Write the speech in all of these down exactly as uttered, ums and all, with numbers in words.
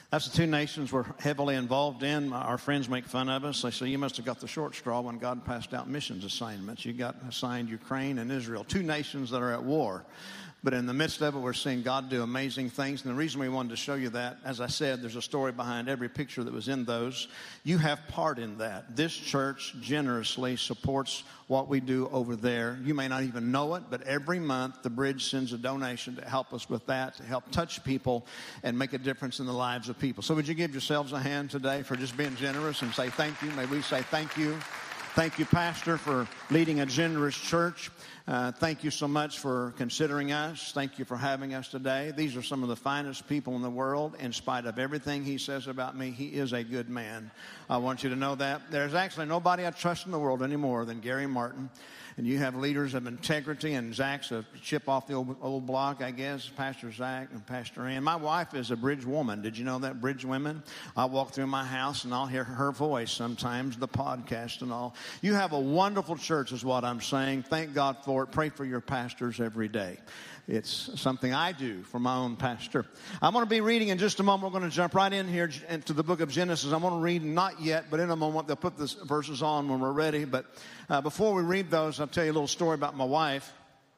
That's the two nations we're heavily involved in. Our friends make fun of us. They say, you must have got the short straw when God passed out missions assignments. You got assigned Ukraine and Israel, two nations that are at war. But in the midst of it, we're seeing God do amazing things. And the reason we wanted to show you that, as I said, there's a story behind every picture that was in those. You have part in that. This church generously supports what we do over there. You may not even know it, but every month the Bridge sends a donation to help us with that, to help touch people and make a difference in the lives of people. So would you give yourselves a hand today for just being generous and say thank you? May we say thank you. Thank you, Pastor, for leading a generous church. Uh, thank you so much for considering us. Thank you for having us today. These are some of the finest people in the world. In spite of everything he says about me, he is a good man. I want you to know that. There's actually nobody I trust in the world any more than Gary Martin. And you have leaders of integrity, and Zach's a chip off the old, old block, I guess, Pastor Zach and Pastor Ann. My wife is a Bridge woman. Did you know that, Bridge women? I walk through my house, and I'll hear her voice sometimes, the podcast and all. You have a wonderful church is what I'm saying. Thank God for it. Pray for your pastors every day. It's something I do for my own pastor. I'm going to be reading in just a moment. We're going to jump right in here into the book of Genesis. I'm going to read, not yet, but in a moment. They'll put the verses on when we're ready. But uh, before we read those, I'll tell you a little story about my wife.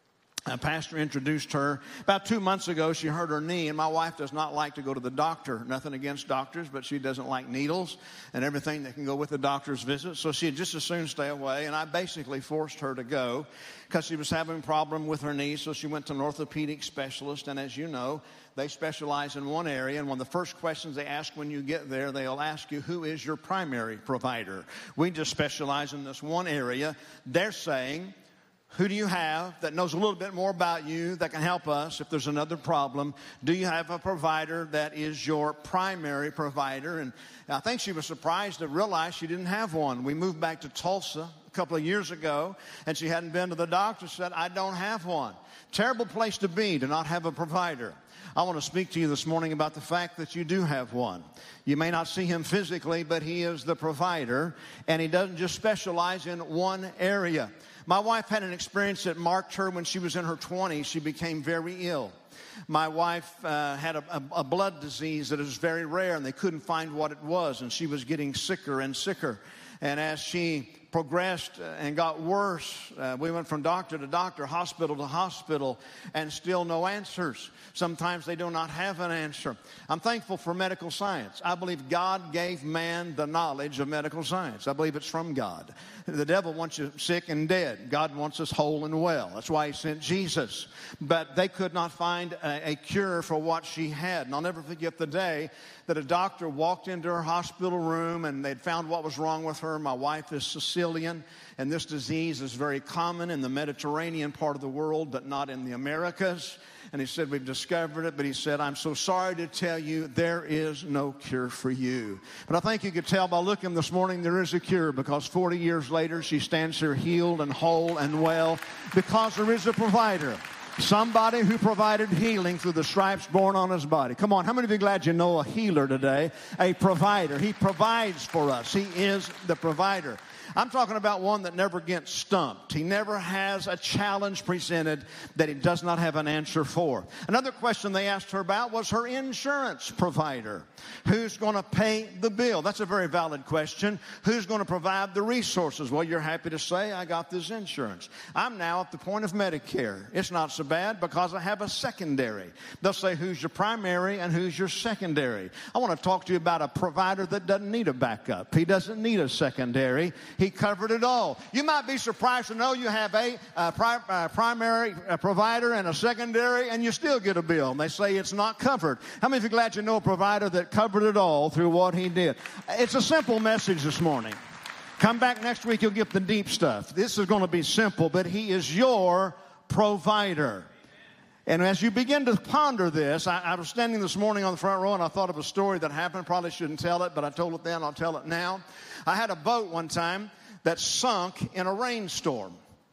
A pastor introduced her. About two months ago, she hurt her knee, and my wife does not like to go to the doctor. Nothing against doctors, but she doesn't like needles and everything that can go with the doctor's visit. So she'd just as soon stay away, and I basically forced her to go because she was having a problem with her knee. So she went to an orthopedic specialist, and as you know, they specialize in one area, and one of the first questions they ask when you get there, they'll ask you, who is your primary provider? We just specialize in this one area. They're saying, who do you have that knows a little bit more about you that can help us if there's another problem? Do you have a provider that is your primary provider? And I think she was surprised to realize she didn't have one. We moved back to Tulsa a couple of years ago, and she hadn't been to the doctor. She said, I don't have one. Terrible place to be, to not have a provider. I want to speak to you this morning about the fact that you do have one. You may not see him physically, but he is the provider, and he doesn't just specialize in one area. My wife had an experience that marked her when she was in her twenties. She became very ill. My wife uh, had a, a, a blood disease that is very rare, and they couldn't find what it was, and she was getting sicker and sicker. And as she progressed and got worse, uh, we went from doctor to doctor, hospital to hospital, and still no answers. Sometimes they do not have an answer. I'm thankful for medical science. I believe God gave man the knowledge of medical science. I believe it's from God. The devil wants you sick and dead. God wants us whole and well. That's why he sent Jesus. But they could not find a, a cure for what she had. And I'll never forget the day that a doctor walked into her hospital room and they'd found what was wrong with her. My wife is Sicilian, and this disease is very common in the Mediterranean part of the world, but not in the Americas. And he said, we've discovered it, but he said, I'm so sorry to tell you, there is no cure for you. But I think you could tell by looking this morning, there is a cure, because forty years later, she stands here healed and whole and well, because there is a provider. Somebody who provided healing through the stripes borne on his body. Come on, how many of you are glad you know a healer today? A provider. He provides for us. He is the provider. I'm talking about one that never gets stumped. He never has a challenge presented that he does not have an answer for. Another question they asked her about was her insurance provider. Who's going to pay the bill? That's a very valid question. Who's going to provide the resources? Well, you're happy to say, I got this insurance. I'm now at the point of Medicare. It's not so bad because I have a secondary. They'll say, who's your primary and who's your secondary? I want to talk to you about a provider that doesn't need a backup. He doesn't need a secondary. He covered it all. You might be surprised to know you have a uh, pri- uh, primary uh, provider and a secondary, and you still get a bill. And they say it's not covered. How many of you are glad you know a provider that covered it all through what he did? It's a simple message this morning. Come back next week, you'll get the deep stuff. This is going to be simple, but he is your provider. And as you begin to ponder this, I, I was standing this morning on the front row, and I thought of a story that happened. Probably shouldn't tell it, but I told it then. I'll tell it now. I had a boat one time that sunk in a rainstorm.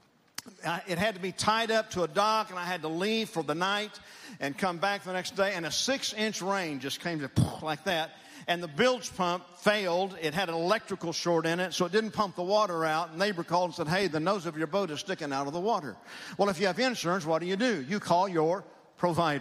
I, it had to be tied up to a dock, and I had to leave for the night and come back the next day. And a six-inch rain just came to like that. And the bilge pump failed. It had an electrical short in it, so it didn't pump the water out. And neighbor called and said, hey, the nose of your boat is sticking out of the water. Well, if you have insurance, what do you do? You call your provider.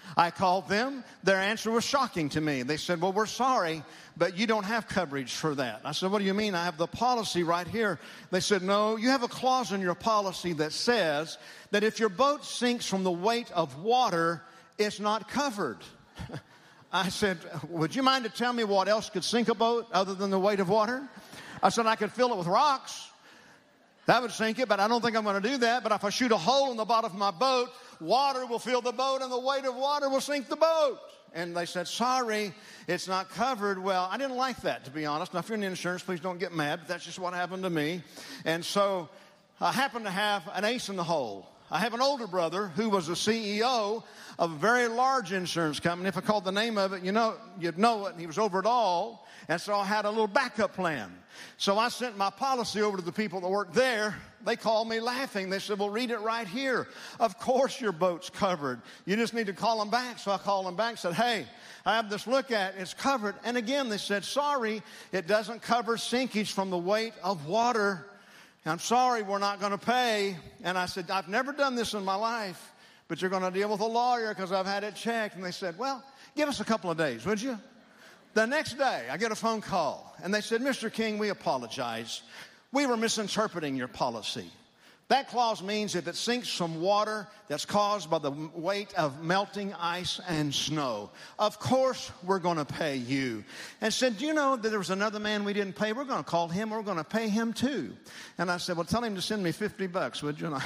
I called them. Their answer was shocking to me. They said, well, we're sorry, but you don't have coverage for that. I said, what do you mean? I have the policy right here. They said, no, you have a clause in your policy that says that if your boat sinks from the weight of water, it's not covered. I said, would you mind to tell me what else could sink a boat other than the weight of water? I said, I could fill it with rocks. That would sink it, but I don't think I'm going to do that. But if I shoot a hole in the bottom of my boat, water will fill the boat and the weight of water will sink the boat. And they said, sorry, it's not covered. Well, I didn't like that, to be honest. Now, if you're in insurance, please don't get mad, but that's just what happened to me. And so I happen to have an ace in the hole. I have an older brother who was the C E O of a very large insurance company. If I called the name of it, you know, you'd know it. And he was over it all. And so I had a little backup plan. So I sent my policy over to the people that worked there. They called me laughing. They said, well, read it right here. Of course your boat's covered. You just need to call them back. So I called them back and said, hey, I have this look at. It's covered. And again, they said, sorry, it doesn't cover sinkage from the weight of water. I'm sorry, we're not going to pay. And I said, I've never done this in my life, but you're going to deal with a lawyer because I've had it checked. And they said, well, give us a couple of days, would you? The next day, I get a phone call, and they said, Mister King, we apologize. We were misinterpreting your policy. That clause means if it sinks from water that's caused by the weight of melting ice and snow, of course we're going to pay you. And said, do you know that there was another man we didn't pay? We're going to call him. We're going to pay him too. And I said, well, tell him to send me fifty bucks, would you?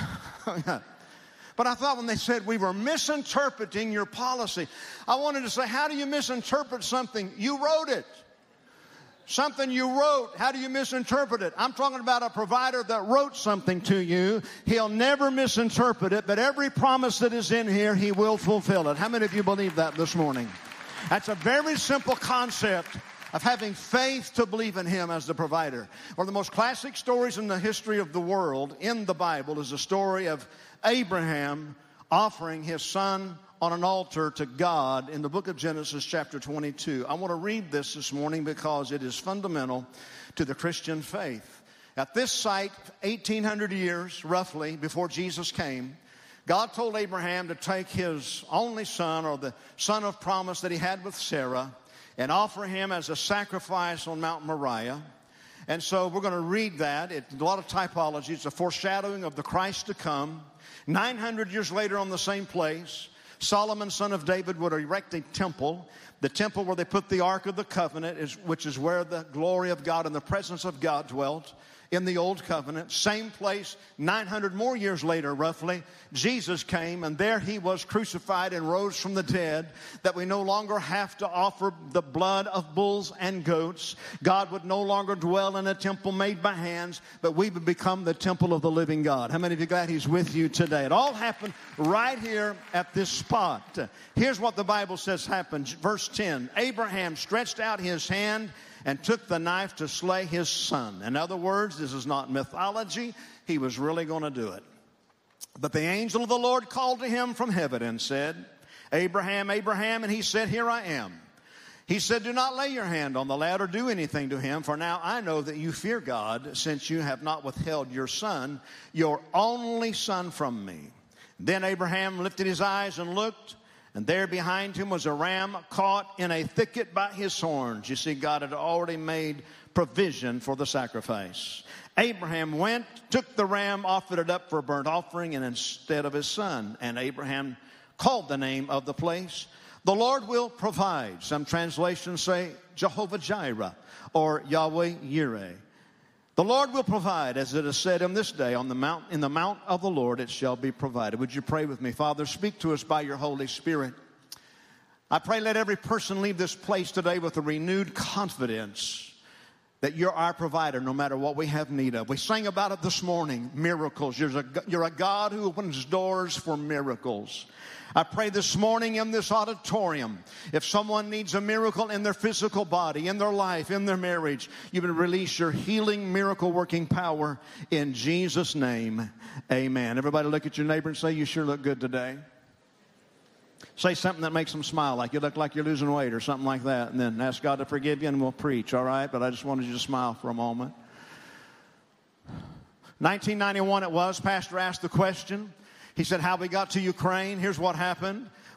But I thought when they said we were misinterpreting your policy, I wanted to say, how do you misinterpret something? You wrote it. Something you wrote, how do you misinterpret it? I'm talking about a provider that wrote something to you. He'll never misinterpret it, but every promise that is in here, he will fulfill it. How many of you believe that this morning? That's a very simple concept of having faith to believe in him as the provider. One of the most classic stories in the history of the world in the Bible is the story of Abraham offering his son on an altar to God in the book of Genesis chapter twenty-two. I want to read this this morning because it is fundamental to the Christian faith. At this site, eighteen hundred years roughly before Jesus came, God told Abraham to take his only son, or the son of promise that he had with Sarah, and offer him as a sacrifice on Mount Moriah. And so we're going to read that. It's a lot of typology. It's a foreshadowing of the Christ to come. nine hundred years later on the same place, Solomon, son of David, would erect a temple. The temple where they put the Ark of the Covenant, is, which is where the glory of God and the presence of God dwelt in the Old Covenant. Same place, nine hundred more years later, roughly, Jesus came, and there he was crucified and rose from the dead, that we no longer have to offer the blood of bulls and goats. God would no longer dwell in a temple made by hands, but we would become the temple of the living God. How many of you are glad he's with you today? It all happened right here at this spot. Here's what the Bible says happened. Verse ten, Abraham stretched out his hand and took the knife to slay his son. In other words, this is not mythology. He was really going to do it. But the angel of the Lord called to him from heaven and said, Abraham, Abraham, and he said, here I am. He said, do not lay your hand on the lad or do anything to him, for now I know that you fear God, since you have not withheld your son, your only son, from me. Then Abraham lifted his eyes and looked, and there behind him was a ram caught in a thicket by his horns. You see, God had already made provision for the sacrifice. Abraham went, took the ram, offered it up for a burnt offering, and instead of his son. And Abraham called the name of the place, the Lord will provide. Some translations say Jehovah Jireh or Yahweh Yireh. The Lord will provide, as it is said in this day, on the mount, in the mount of the Lord it shall be provided. Would you pray with me? Father, speak to us by your Holy Spirit. I pray let every person leave this place today with a renewed confidence that you're our provider no matter what we have need of. We sang about it this morning, miracles. You're a, you're a God who opens doors for miracles. I pray this morning in this auditorium, if someone needs a miracle in their physical body, in their life, in their marriage, you would release your healing, miracle-working power in Jesus' name. Amen. Everybody look at your neighbor and say, you sure look good today. Say something that makes them smile, like you look like you're losing weight or something like that, and then ask God to forgive you and we'll preach, all right? But I just wanted you to smile for a moment. nineteen ninety-one it was, Pastor asked the question. He said, how we got to Ukraine, here's what happened.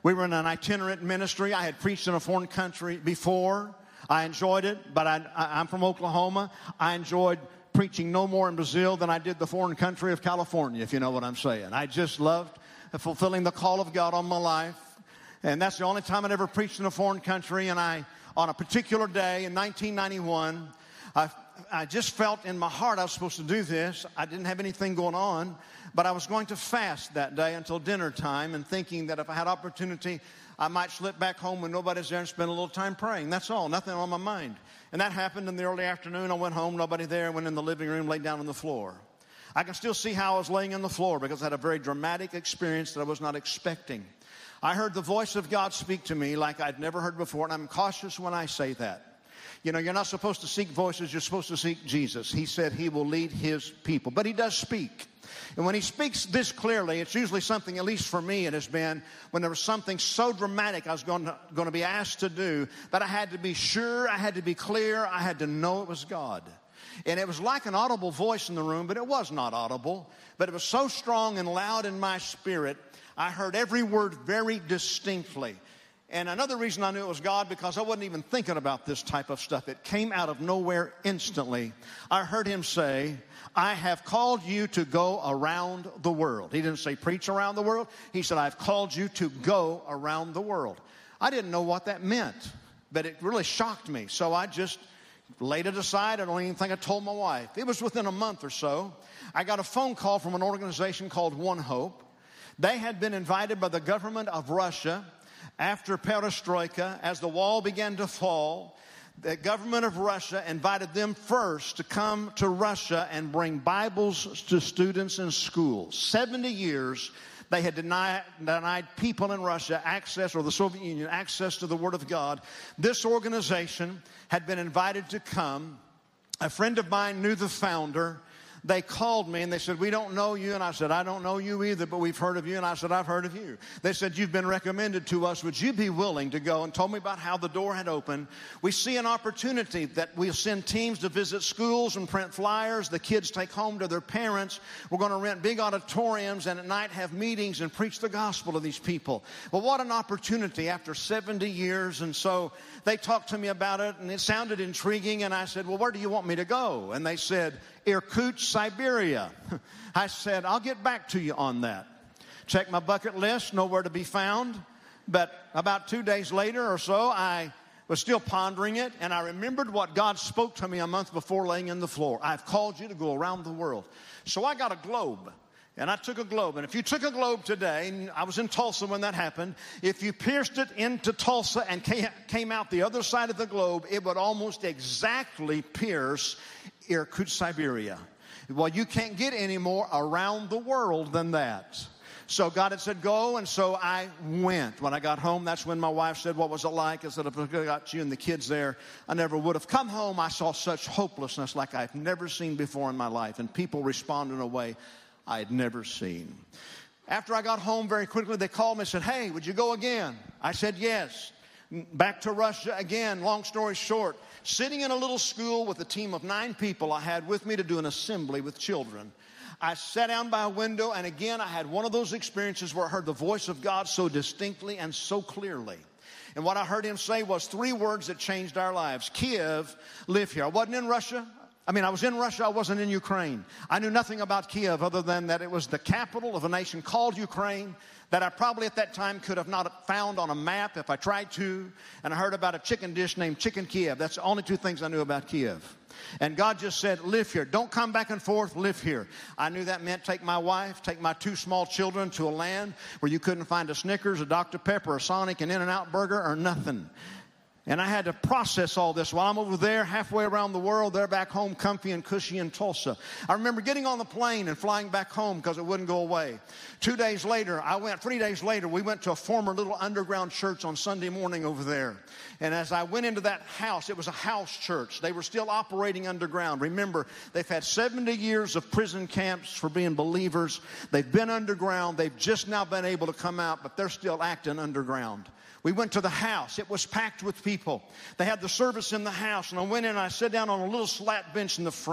We were in an itinerant ministry. I had preached in a foreign country before. I enjoyed it, but I, I, I'm from Oklahoma. I enjoyed preaching no more in Brazil than I did the foreign country of California, if you know what I'm saying. I just loved fulfilling the call of God on my life. And that's the only time I'd ever preached in a foreign country. And I, on a particular day in nineteen ninety-one, I, I just felt in my heart I was supposed to do this. I didn't have anything going on, but I was going to fast that day until dinner time, and thinking that if I had opportunity, I might slip back home when nobody's there and spend a little time praying. That's all, nothing on my mind. And that happened in the early afternoon. I went home, nobody there, went in the living room, laid down on the floor. I can still see how I was laying on the floor because I had a very dramatic experience that I was not expecting. I heard the voice of God speak to me like I'd never heard before, and I'm cautious when I say that. You know, you're not supposed to seek voices, you're supposed to seek Jesus. He said he will lead his people, but he does speak. And when he speaks this clearly, it's usually something, at least for me it has been, when there was something so dramatic I was going to, going to be asked to do, that I had to be sure, I had to be clear, I had to know it was God. And it was like an audible voice in the room, but it was not audible. But it was so strong and loud in my spirit, I heard every word very distinctly. And another reason I knew it was God, because I wasn't even thinking about this type of stuff. It came out of nowhere instantly. I heard him say, I have called you to go around the world. He didn't say preach around the world. He said, I've called you to go around the world. I didn't know what that meant, but it really shocked me. So I just laid it aside. I don't even think I told my wife. It was within a month or so. I got a phone call from an organization called One Hope. They had been invited by the government of Russia after perestroika, as the wall began to fall. The government of Russia invited them first to come to Russia and bring Bibles to students in schools. seventy years they had denied, denied people in Russia access, or the Soviet Union, access to the Word of God. This organization had been invited to come. A friend of mine knew the founder. They called me and they said, we don't know you. And I said, I don't know you either, but we've heard of you. And I said, I've heard of you. They said, you've been recommended to us. Would you be willing to go? And told me about how the door had opened. We see an opportunity that we'll send teams to visit schools and print flyers. The kids take home to their parents. We're going to rent big auditoriums and at night have meetings and preach the gospel to these people. Well, what an opportunity after seventy years. And so they talked to me about it and it sounded intriguing. And I said, well, where do you want me to go? And they said, Irkutsk, Siberia. I said, I'll get back to you on that. Check my bucket list, nowhere to be found. But about two days later or so, I was still pondering it, and I remembered what God spoke to me a month before laying in the floor. I've called you to go around the world. So I got a globe, and I took a globe. And if you took a globe today, and I was in Tulsa when that happened, if you pierced it into Tulsa and came out the other side of the globe, it would almost exactly pierce Irkutsk, Siberia. Well, you can't get any more around the world than that. So God had said, go, and so I went. When I got home, that's when my wife said, what was it like? I said, if I got you and the kids there, I never would have. Come home, I saw such hopelessness like I've never seen before in my life, and people responded in a way I had never seen. After I got home, very quickly, they called me and said, hey, would you go again? I said, yes. Back to Russia again, long story short. Sitting in a little school with a team of nine people I had with me to do an assembly with children. I sat down by a window, and again I had one of those experiences where I heard the voice of God so distinctly and so clearly. And what I heard him say was three words that changed our lives. Kiev, live here. I wasn't in Russia. I mean, I was in Russia, I wasn't in Ukraine. I knew nothing about Kiev other than that it was the capital of a nation called Ukraine that I probably at that time could have not found on a map if I tried to. And I heard about a chicken dish named Chicken Kiev. That's the only two things I knew about Kiev. And God just said, live here. Don't come back and forth, live here. I knew that meant take my wife, take my two small children to a land where you couldn't find a Snickers, a Doctor Pepper, a Sonic, an In-N-Out burger, or nothing. And I had to process all this while I'm over there, halfway around the world. They're back home, comfy and cushy in Tulsa. I remember getting on the plane and flying back home because it wouldn't go away. Two days later, I went, three days later, we went to a former little underground church on Sunday morning over there. And as I went into that house, it was a house church. They were still operating underground. Remember, they've had seventy years of prison camps for being believers. They've been underground. They've just now been able to come out, but they're still acting underground. We went to the house. It was packed with people. They had the service in the house, and I went in and I sat down on a little slat bench in the front.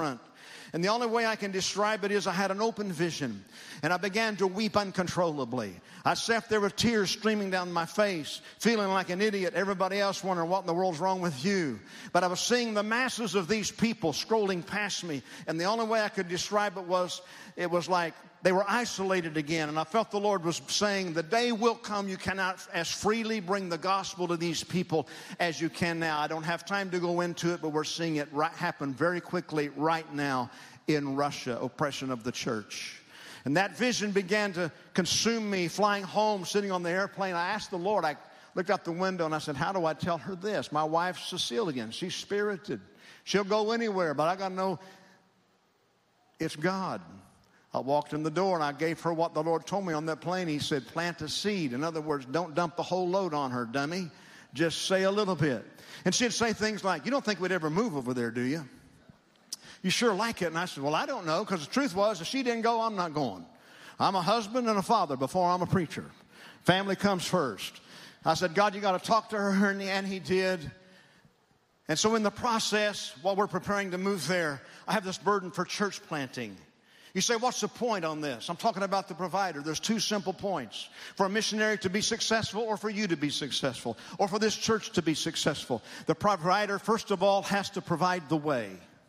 And the only way I can describe it is I had an open vision, and I began to weep uncontrollably. I sat there with tears streaming down my face, feeling like an idiot. Everybody else wondering what in the world's wrong with you. But I was seeing the masses of these people scrolling past me, and the only way I could describe it was, it was like they were isolated again. And I felt the Lord was saying, the day will come you cannot as freely bring the gospel to these people as you can now. I don't have time to go into it, but we're seeing it right, happen very quickly right now in Russia, oppression of the church. And that vision began to consume me. Flying home, sitting on the airplane, I asked the Lord, I looked out the window and I said, how do I tell her this? My wife's Sicilian. She's spirited. She'll go anywhere, but I got to know it's God. I walked in the door and I gave her what the Lord told me on that plane. He said, plant a seed. In other words, don't dump the whole load on her, dummy. Just say a little bit. And she'd say things like, you don't think we'd ever move over there, do you? You sure like it? And I said, well, I don't know, because the truth was, if she didn't go, I'm not going. I'm a husband and a father before I'm a preacher. Family comes first. I said, God, you got to talk to her, and he did. And so in the process, while we're preparing to move there, I have this burden for church planting. You say, what's the point on this? I'm talking about the provider. There's two simple points. For a missionary to be successful, or for you to be successful, or for this church to be successful. The provider, first of all, has to provide the way.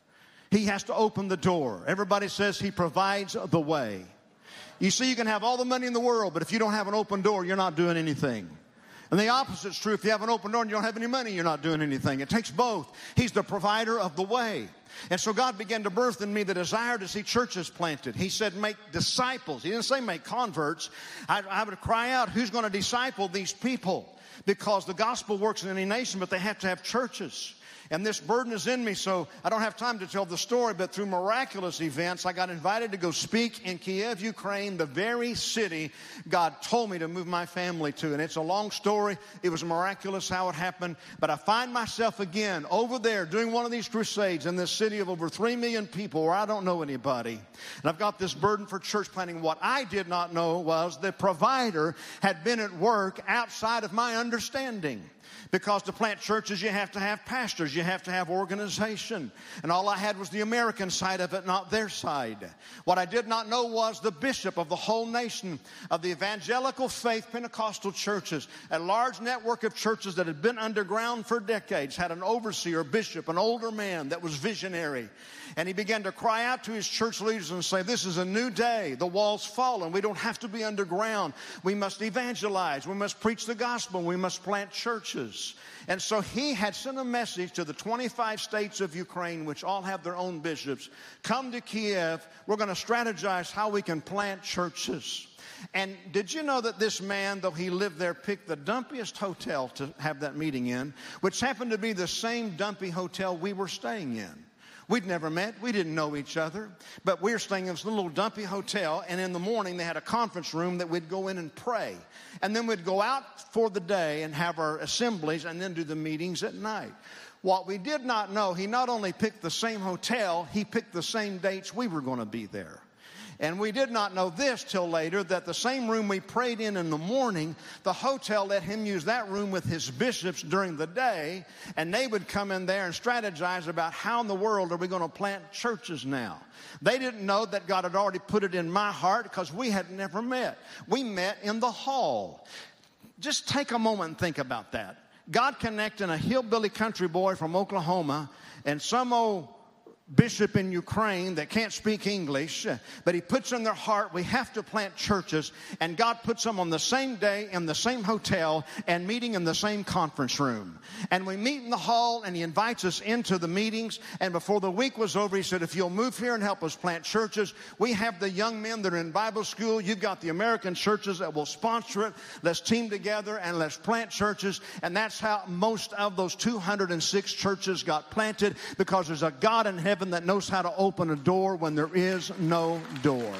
He has to open the door. Everybody says he provides the way. You see, you can have all the money in the world, but if you don't have an open door, you're not doing anything. And the opposite's true. If you have an open door and you don't have any money, you're not doing anything. It takes both. He's the provider of the way. And so God began to birth in me the desire to see churches planted. He said, make disciples. He didn't say make converts. I, I would cry out, who's going to disciple these people? Because the gospel works in any nation, but they have to have churches. And this burden is in me, so I don't have time to tell the story, but through miraculous events, I got invited to go speak in Kiev, Ukraine, the very city God told me to move my family to. And it's a long story. It was miraculous how it happened. But I find myself again over there doing one of these crusades in this city of over three million people where I don't know anybody. And I've got this burden for church planting. What I did not know was the provider had been at work outside of my understanding. Because to plant churches, you have to have pastors. You have to have organization. And all I had was the American side of it, not their side. What I did not know was the bishop of the whole nation of the evangelical faith Pentecostal churches, a large network of churches that had been underground for decades, had an overseer, bishop, an older man that was visionary. And he began to cry out to his church leaders and say, this is a new day. The wall's fallen. We don't have to be underground. We must evangelize. We must preach the gospel. We must plant churches. And so he had sent a message to the twenty-five states of Ukraine, which all have their own bishops. Come to Kiev. We're going to strategize how we can plant churches. And did you know that this man, though he lived there, picked the dumpiest hotel to have that meeting in, which happened to be the same dumpy hotel we were staying in? We'd never met. We didn't know each other. But we were staying in this little dumpy hotel, and in the morning they had a conference room that we'd go in and pray. And then we'd go out for the day and have our assemblies and then do the meetings at night. What we did not know, he not only picked the same hotel, he picked the same dates we were going to be there. And we did not know this till later, that the same room we prayed in in the morning, the hotel let him use that room with his bishops during the day, and they would come in there and strategize about how in the world are we going to plant churches now. They didn't know that God had already put it in my heart because we had never met. We met in the hall. Just take a moment and think about that. God connecting a hillbilly country boy from Oklahoma and some old bishop in Ukraine that can't speak English, but he puts in their heart, we have to plant churches, and God puts them on the same day in the same hotel and meeting in the same conference room. And we meet in the hall, and he invites us into the meetings, and before the week was over, he said, if you'll move here and help us plant churches, we have the young men that are in Bible school, you've got the American churches that will sponsor it, let's team together and let's plant churches. And that's how most of those two hundred six churches got planted, because there's a God in heaven that knows how to open a door when there is no door.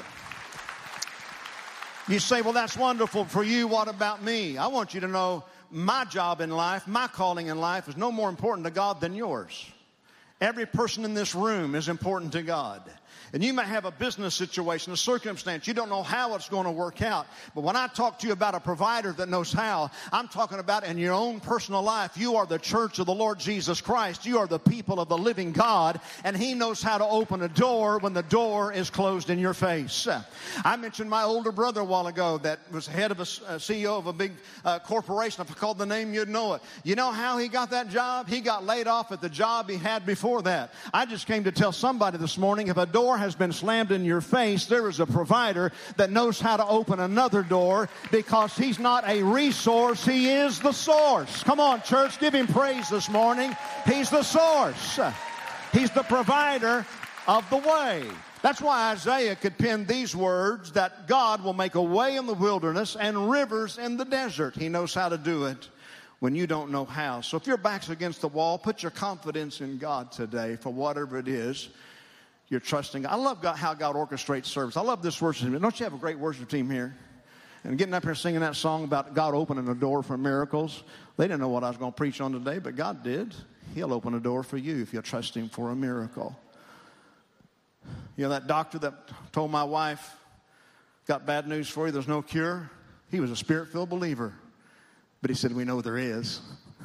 You say, well, that's wonderful for you. What about me? I want you to know my job in life, my calling in life is no more important to God than yours. Every person in this room is important to God. And you may have a business situation, a circumstance. You don't know how it's going to work out. But when I talk to you about a provider that knows how, I'm talking about in your own personal life. You are the church of the Lord Jesus Christ. You are the people of the living God. And He knows how to open a door when the door is closed in your face. I mentioned my older brother a while ago that was head of a, a C E O of a big uh, corporation. If I called the name, you'd know it. You know how he got that job? He got laid off at the job he had before that. I just came to tell somebody this morning, if a door has been slammed in your face, there is a provider that knows how to open another door, because He's not a resource, He is the source. Come on, church, give Him praise this morning. He's the source. He's the provider of the way. That's why Isaiah could pen these words, that God will make a way in the wilderness and rivers in the desert. He knows how to do it when you don't know how. So if your back's against the wall, put your confidence in God today for whatever it is you're trusting. I love God, how God orchestrates service. I love this worship team. Don't you have a great worship team here? And getting up here singing that song about God opening a door for miracles. They didn't know what I was going to preach on today, but God did. He'll open a door for you if you'll trust Him for a miracle. You know, that doctor that told my wife, got bad news for you, there's no cure. He was a Spirit-filled believer. But he said, we know there is.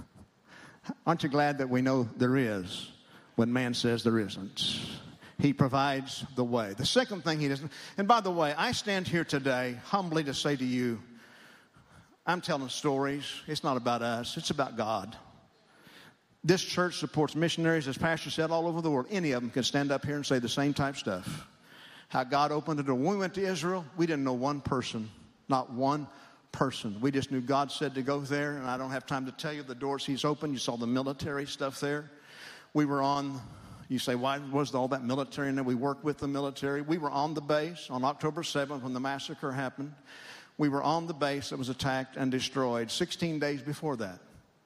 Aren't you glad that we know there is when man says there isn't? He provides the way. The second thing He does, and by the way, I stand here today humbly to say to you, I'm telling stories. It's not about us. It's about God. This church supports missionaries, as Pastor said, all over the world. Any of them can stand up here and say the same type stuff. How God opened the door. When we went to Israel, we didn't know one person, not one person. We just knew God said to go there, and I don't have time to tell you the doors He's opened. You saw the military stuff there. We were on, you say, why was all that military? And then we worked with the military. We were on the base on October seventh when the massacre happened. We were on the base that was attacked and destroyed sixteen days before that.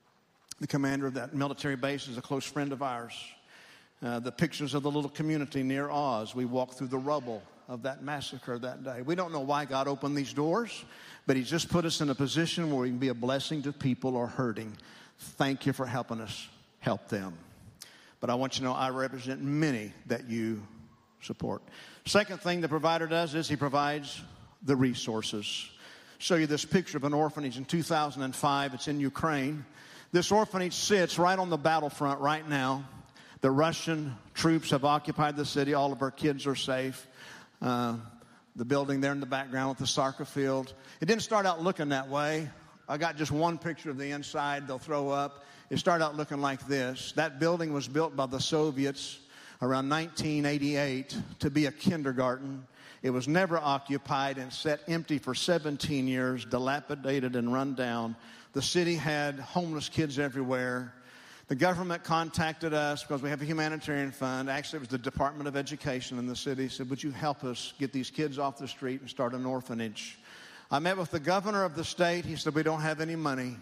The commander of that military base is a close friend of ours. Uh, the pictures of the little community near Oz, we walked through the rubble of that massacre that day. We don't know why God opened these doors, but He's just put us in a position where we can be a blessing to people who are hurting. Thank you for helping us help them. But I want you to know I represent many that you support. Second thing the provider does is He provides the resources. Show you this picture of an orphanage in two thousand five. It's in Ukraine. This orphanage sits right on the battlefront right now. The Russian troops have occupied the city. All of our kids are safe. Uh, the building there in the background with the soccer field. It didn't start out looking that way. I got just one picture of the inside they'll throw up. It started out looking like this. That building was built by the Soviets around nineteen eighty-eight to be a kindergarten. It was never occupied and sat empty for seventeen years, dilapidated and run down. The city had homeless kids everywhere. The government contacted us because we have a humanitarian fund. Actually, it was the Department of Education in the city. Said, would you help us get these kids off the street and start an orphanage? I met with the governor of the state. He said, we don't have any money.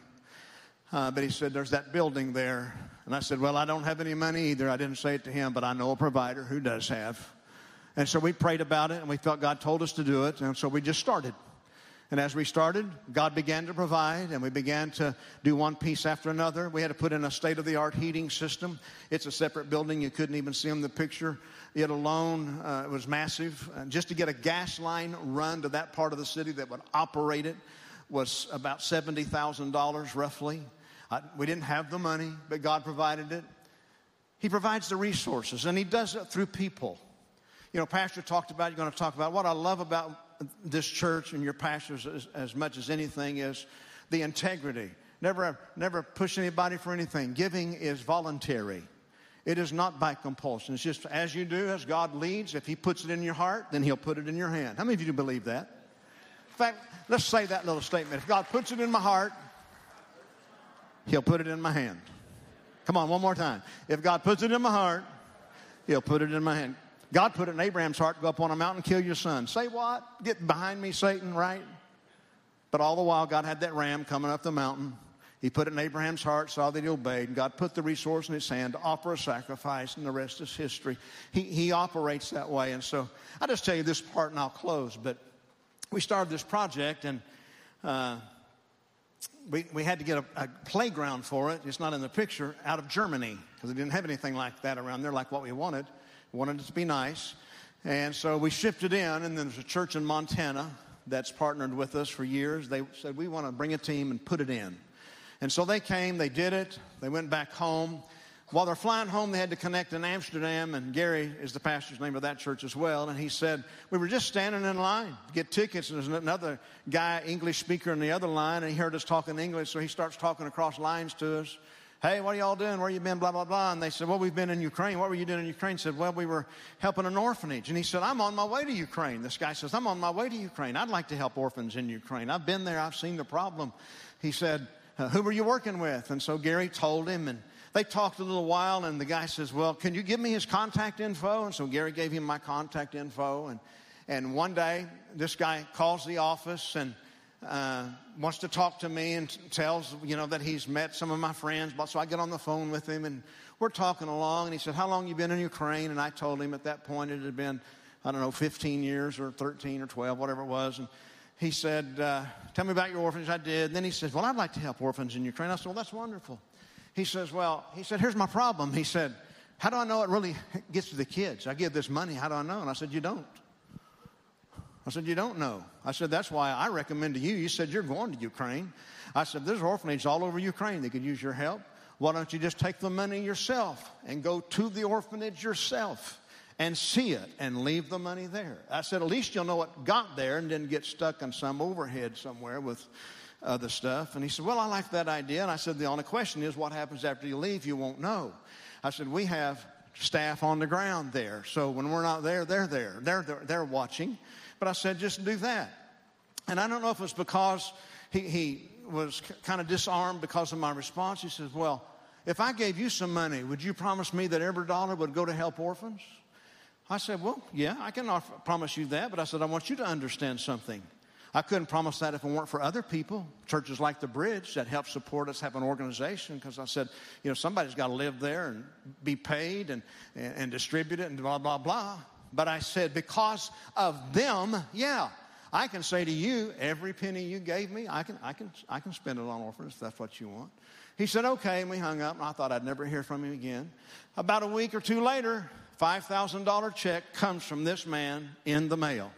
Uh, but he said, there's that building there. And I said, well, I don't have any money either. I didn't say it to him, but I know a provider who does have. And so we prayed about it, and we felt God told us to do it. And so we just started. And as we started, God began to provide, and we began to do one piece after another. We had to put in a state-of-the-art heating system. It's a separate building. You couldn't even see in the picture. It alone, uh, it was massive. Uh, just to get a gas line run to that part of the city that would operate it was about seventy thousand dollars roughly. Uh, we didn't have the money, but God provided it. He provides the resources, and He does it through people. You know, Pastor talked about, you're going to talk about, what I love about this church and your pastors as, as much as anything is the integrity. Never, never push anybody for anything. Giving is voluntary. It is not by compulsion. It's just as you do, as God leads. If He puts it in your heart, then He'll put it in your hand. How many of you believe that? In fact, let's say that little statement. If God puts it in my heart, He'll put it in my hand. Come on, one more time. If God puts it in my heart, He'll put it in my hand. God put it in Abraham's heart to go up on a mountain and kill your son. Say what? Get behind me, Satan, right? But all the while, God had that ram coming up the mountain. He put it in Abraham's heart, saw that he obeyed. And God put the resource in his hand to offer a sacrifice, and the rest is history. He, he operates that way. And so I'll just tell you this part, and I'll close. But we started this project, and uh, we, we had to get a, a playground for it. It's not in the picture, out of Germany, because they didn't have anything like that around there, like what we wanted. We wanted it to be nice. And so we shipped it in, and then there's a church in Montana that's partnered with us for years. They said, we want to bring a team and put it in. And so they came, they did it, they went back home. While they're flying home, they had to connect in Amsterdam, and Gary is the pastor's name of that church as well. And he said, we were just standing in line to get tickets, and there's another guy, English speaker, in the other line, and he heard us talking English, so he starts talking across lines to us. Hey, what are y'all doing? Where you been? Blah, blah, blah. And they said, well, we've been in Ukraine. What were you doing in Ukraine? He said, well, we were helping an orphanage. And he said, I'm on my way to Ukraine. This guy says, I'm on my way to Ukraine. I'd like to help orphans in Ukraine. I've been there. I've seen the problem. He said, uh, who were you working with? And so Gary told him, and they talked a little while, and the guy says, well, can you give me his contact info? And so Gary gave him my contact info. And, and one day, this guy calls the office and uh, wants to talk to me and tells, you know, that he's met some of my friends. So I get on the phone with him, and we're talking along. And he said, how long you been in Ukraine? And I told him at that point it had been, I don't know, fifteen years or thirteen or twelve, whatever it was. And he said, uh, tell me about your orphanage. I did. And then he said, well, I'd like to help orphans in Ukraine. I said, well, that's wonderful. He says, well, he said, here's my problem. He said, how do I know it really gets to the kids? I give this money. How do I know? And I said, you don't. I said, you don't know. I said, that's why I recommend to you. You said you're going to Ukraine. I said, there's orphanages all over Ukraine that could use your help. Why don't you just take the money yourself and go to the orphanage yourself and see it and leave the money there? I said, at least you'll know what got there and didn't get stuck on some overhead somewhere with other stuff. And he said, well, I like that idea. And I said, the only question is what happens after you leave? You won't know. I said, we have staff on the ground there. So when we're not there, they're there. They're, they're, they're watching. But I said, just do that. And I don't know if it was because he, he was kind of disarmed because of my response. He says, well, if I gave you some money, would you promise me that every dollar would go to help orphans? I said, well, yeah, I can offer, promise you that. But I said, I want you to understand something. I couldn't promise that if it weren't for other people. Churches like the Bridge that help support us have an organization, because I said, you know, somebody's got to live there and be paid and, and, and distribute it and blah, blah, blah. But I said, because of them, yeah, I can say to you, every penny you gave me, I can, I can, I can spend it on orphans if that's what you want. He said, okay, and we hung up, and I thought I'd never hear from him again. About a week or two later, five thousand dollars check comes from this man in the mail.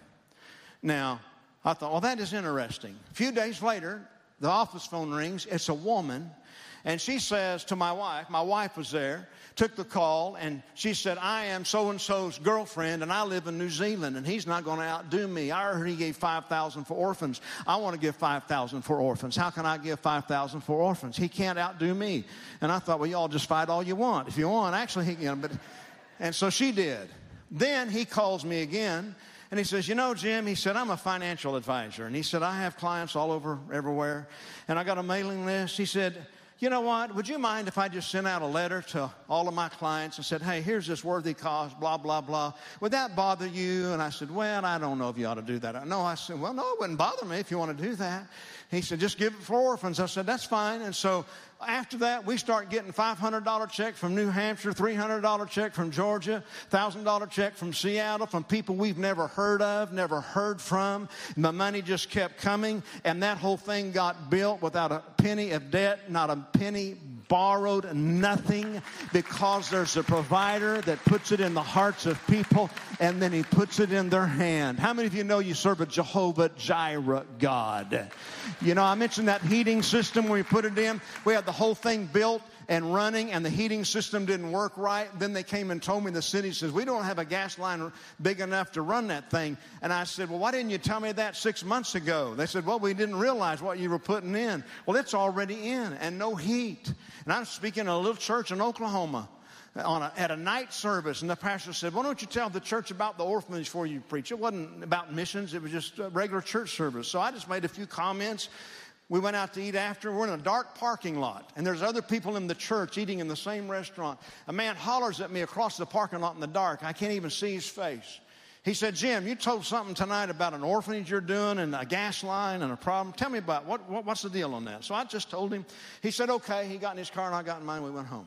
Now, I thought, well, that is interesting. A few days later, the office phone rings. It's a woman. And she says to my wife, my wife was there, took the call, and she said, I am so-and-so's girlfriend, and I live in New Zealand, and he's not going to outdo me. I heard he gave five thousand dollars for orphans. I want to give five thousand dollars for orphans. How can I give five thousand dollars for orphans? He can't outdo me. And I thought, well, y'all just fight all you want. If you want, actually, he can. But, and so she did. Then he calls me again. And he says, you know, Jim, he said, I'm a financial advisor. And he said, I have clients all over, everywhere. And I got a mailing list. He said, you know what, would you mind if I just sent out a letter to all of my clients and said, hey, here's this worthy cause, blah, blah, blah. Would that bother you? And I said, well, I don't know if you ought to do that. No, I said, well, no, it wouldn't bother me if you want to do that. He said, just give it for orphans. I said, that's fine. And so after that, we start getting five hundred dollars check from New Hampshire, three hundred dollars check from Georgia, one thousand dollars check from Seattle, from people we've never heard of, never heard from. The money just kept coming, and that whole thing got built without a penny of debt, not a penny borrowed, nothing, because there's a provider that puts it in the hearts of people, and then he puts it in their hand. How many of you know you serve a Jehovah Jireh God? You know, I mentioned that heating system where we put it in. We had the whole thing built and running, and the heating system didn't work right. Then they came and told me, the city says, we don't have a gas line big enough to run that thing. And I said, well, why didn't you tell me that six months ago? They said, well, we didn't realize what you were putting in. Well, it's already in, and no heat. And I'm speaking at a little church in Oklahoma on a, at a night service, and the pastor said, why don't you tell the church about the orphanage before you preach? It wasn't about missions. It was just a regular church service. So I just made a few comments. We went out to eat after. We're in a dark parking lot, and there's other people in the church eating in the same restaurant. A man hollers at me across the parking lot in the dark. I can't even see his face. He said, Jim, you told something tonight about an orphanage you're doing and a gas line and a problem. Tell me about it. What, what, what's the deal on that? So I just told him. He said, okay. He got in his car, and I got in mine. We went home.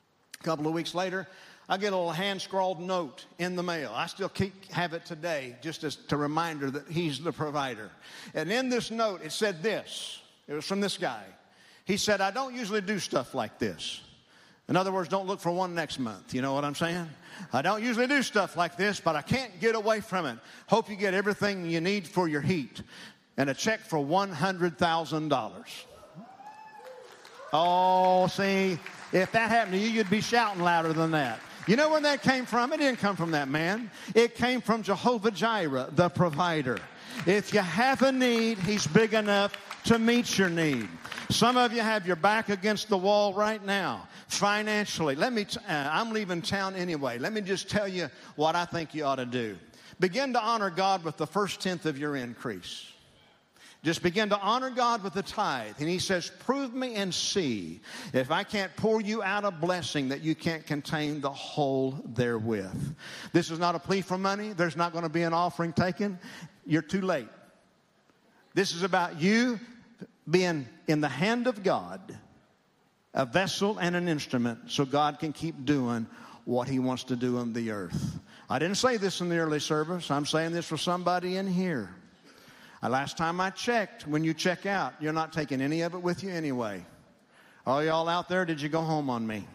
A couple of weeks later, I get a little hand-scrawled note in the mail. I still keep, have it today just as a reminder that he's the provider. And in this note, it said this: It was from this guy. He said, I don't usually do stuff like this. In other words, don't look for one next month. You know what I'm saying? I don't usually do stuff like this, but I can't get away from it. Hope you get everything you need for your heat. And a check for one hundred thousand dollars. Oh, see, if that happened to you, you'd be shouting louder than that. You know where that came from? It didn't come from that man. It came from Jehovah Jireh, the provider. If you have a need, he's big enough to meet your need. Some of you have your back against the wall right now, financially. Let me, t- uh, I'm leaving town anyway. Let me just tell you what I think you ought to do. Begin to honor God with the first tenth of your increase. Just begin to honor God with the tithe. And he says, prove me and see if I can't pour you out a blessing that you can't contain the whole therewith. This is not a plea for money. There's not going to be an offering taken. You're too late. This is about you being in the hand of God, a vessel and an instrument, so God can keep doing what he wants to do on the earth. I didn't say this in the early service. I'm saying this for somebody in here. Last time I checked, when you check out, you're not taking any of it with you anyway. All y'all out there, did you go home on me?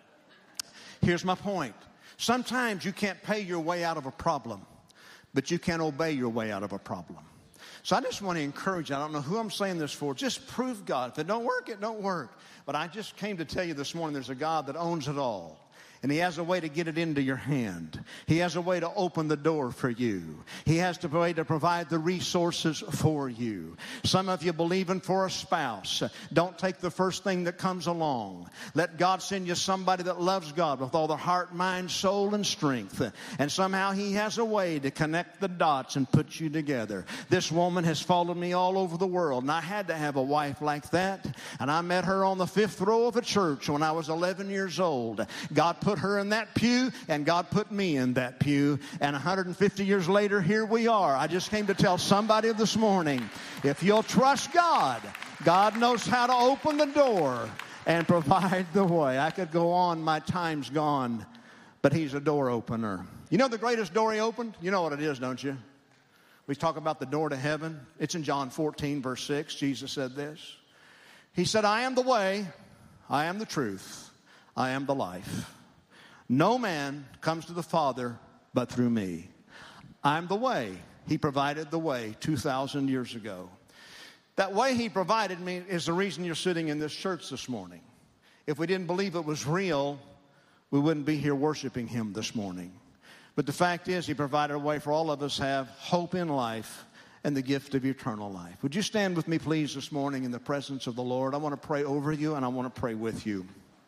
Here's my point. Sometimes you can't pay your way out of a problem, but you can obey your way out of a problem. So I just want to encourage you. I don't know who I'm saying this for. Just prove God. If it don't work, it don't work. But I just came to tell you this morning there's a God that owns it all. And he has a way to get it into your hand. He has a way to open the door for you. He has a way to provide the resources for you. Some of you believing for a spouse. Don't take the first thing that comes along. Let God send you somebody that loves God with all their heart, mind, soul, and strength. And somehow he has a way to connect the dots and put you together. This woman has followed me all over the world. And I had to have a wife like that. And I met her on the fifth row of a church when I was eleven years old. God put put her in that pew, and God put me in that pew. And one hundred fifty years later, here we are. I just came to tell somebody this morning, if you'll trust God, God knows how to open the door and provide the way. I could go on. My time's gone. But he's a door opener. You know the greatest door he opened? You know what it is, don't you? We talk about the door to heaven. It's in John fourteen, verse six. Jesus said this. He said, I am the way, I am the truth, I am the life. No man comes to the Father but through me. I'm the way. He provided the way two thousand years ago. That way he provided me is the reason you're sitting in this church this morning. If we didn't believe it was real, we wouldn't be here worshiping him this morning. But the fact is, he provided a way for all of us to have hope in life and the gift of eternal life. Would you stand with me, please, this morning in the presence of the Lord? I want to pray over you, and I want to pray with you.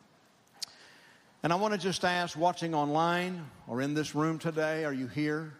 And I want to just ask, watching online or in this room today, are you here?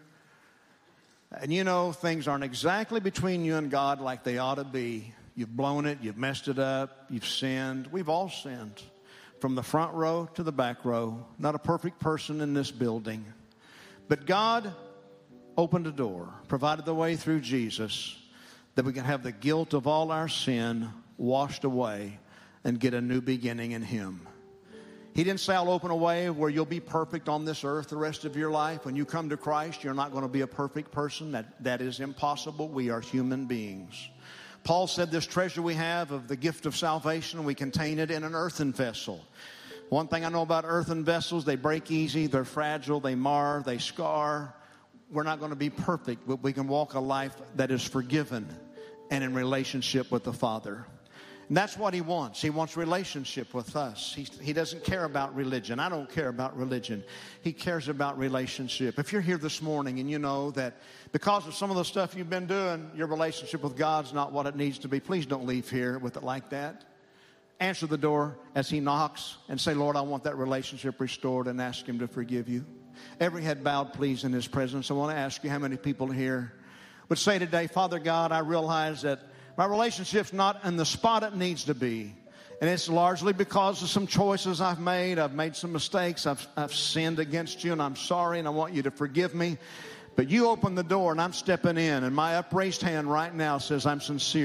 And you know, things aren't exactly between you and God like they ought to be. You've blown it, you've messed it up, you've sinned. We've all sinned. From the front row to the back row. Not a perfect person in this building. But God opened a door, provided the way through Jesus, that we can have the guilt of all our sin washed away and get a new beginning in him. He didn't say, I'll open a way where you'll be perfect on this earth the rest of your life. When you come to Christ, you're not going to be a perfect person. That, that is impossible. We are human beings. Paul said this treasure we have of the gift of salvation, we contain it in an earthen vessel. One thing I know about earthen vessels, they break easy, they're fragile, they mar, they scar. We're not going to be perfect, but we can walk a life that is forgiven and in relationship with the Father. And that's what he wants. He wants relationship with us. He, he doesn't care about religion. I don't care about religion. He cares about relationship. If you're here this morning and you know that because of some of the stuff you've been doing, your relationship with God's not what it needs to be, please don't leave here with it like that. Answer the door as he knocks and say, Lord, I want that relationship restored, and ask him to forgive you. Every head bowed, please, in his presence. I want to ask you how many people here would say today, Father God, I realize that my relationship's not in the spot it needs to be. And it's largely because of some choices I've made. I've made some mistakes. I've, I've sinned against you, and I'm sorry, and I want you to forgive me. But you open the door, and I'm stepping in. And my upraised hand right now says, I'm sincere.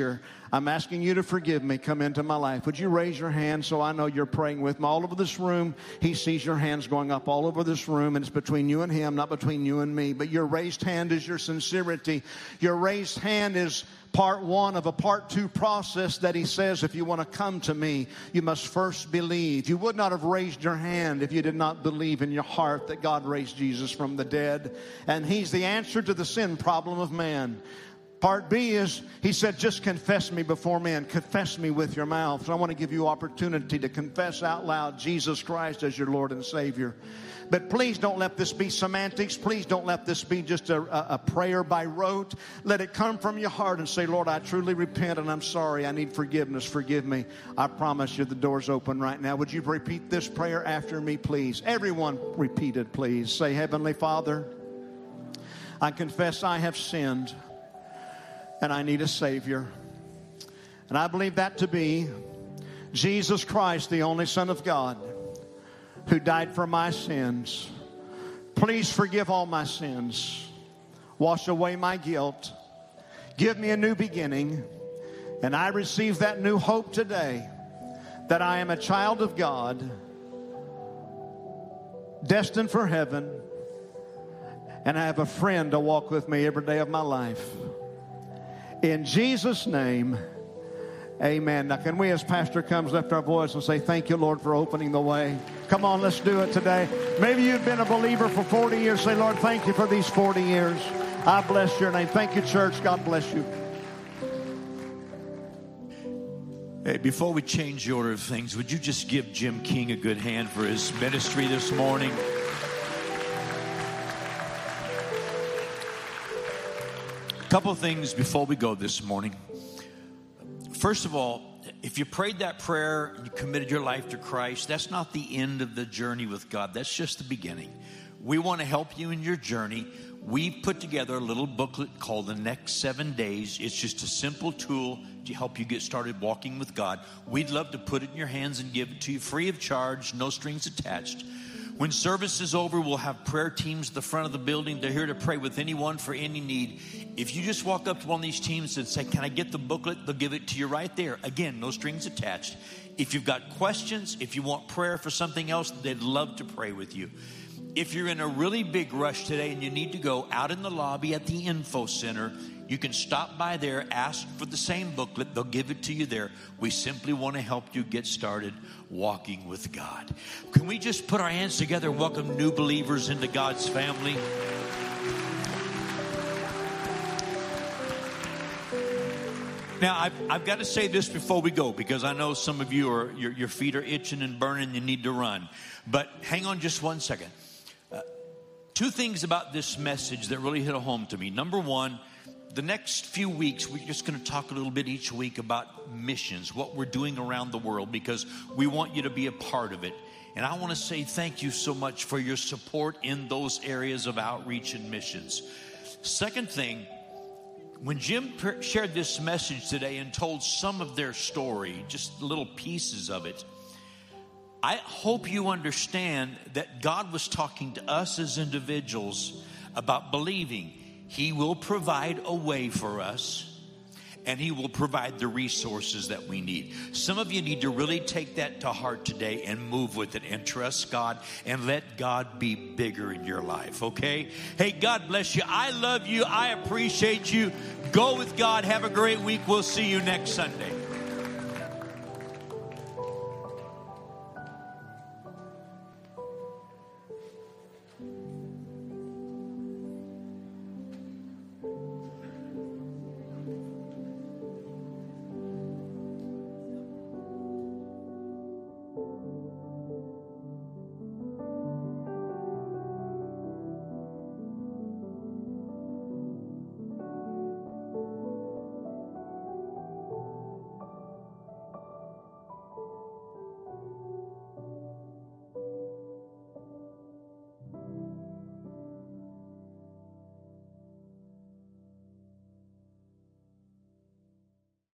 I'm asking you to forgive me. Come into my life. Would you raise your hand so I know you're praying with me? All over this room, he sees your hands going up all over this room, and it's between you and him, not between you and me. But your raised hand is your sincerity. Your raised hand is part one of a part two process that he says, if you want to come to me, you must first believe. You would not have raised your hand if you did not believe in your heart that God raised Jesus from the dead. And he's the answer to the sin problem of man. Part B is, he said, just confess me before men. Confess me with your mouth. So I want to give you opportunity to confess out loud Jesus Christ as your Lord and Savior. But please don't let this be semantics. Please don't let this be just a, a, a prayer by rote. Let it come from your heart and say, Lord, I truly repent and I'm sorry. I need forgiveness. Forgive me. I promise you the door's open right now. Would you repeat this prayer after me, please? Everyone repeat it, please. Say, Heavenly Father, I confess I have sinned and I need a Savior. And I believe that to be Jesus Christ, the only Son of God, who died for my sins. Please forgive all my sins. Wash away my guilt. Give me a new beginning. And I receive that new hope today that I am a child of God, destined for heaven, and I have a friend to walk with me every day of my life. In Jesus' name, amen. Now, can we, as Pastor comes, lift our voice and say, thank you, Lord, for opening the way. Come on, let's do it today. Maybe you've been a believer for forty years. Say, Lord, thank you for these forty years. I bless your name. Thank you, church. God bless you. Hey, before we change the order of things, would you just give Jim King a good hand for his ministry this morning? A couple of things before we go this morning. First of all, if you prayed that prayer and you committed your life to Christ, that's not the end of the journey with God. That's just the beginning. We want to help you in your journey. We've put together a little booklet called The Next Seven Days. It's just a simple tool to help you get started walking with God. We'd love to put it in your hands and give it to you free of charge, no strings attached. When service is over, we'll have prayer teams at the front of the building. They're here to pray with anyone for any need. If you just walk up to one of these teams and say, can I get the booklet? They'll give it to you right there. Again, no strings attached. If you've got questions, if you want prayer for something else, they'd love to pray with you. If you're in a really big rush today and you need to go out in the lobby at the info center, you can stop by there, ask for the same booklet. They'll give it to you there. We simply want to help you get started walking with God. Can we just put our hands together and welcome new believers into God's family? Now, I've, I've got to say this before we go, because I know some of you are, your, your feet are itching and burning. You need to run. But hang on just one second. Uh, two things about this message that really hit home to me. Number one, the next few weeks, we're just going to talk a little bit each week about missions, what we're doing around the world, because we want you to be a part of it. And I want to say thank you so much for your support in those areas of outreach and missions. Second thing, when Jim shared this message today and told some of their story, just little pieces of it, I hope you understand that God was talking to us as individuals about believing He will provide a way for us, and He will provide the resources that we need. Some of you need to really take that to heart today and move with it and trust God and let God be bigger in your life, okay? Hey, God bless you. I love you. I appreciate you. Go with God. Have a great week. We'll see you next Sunday.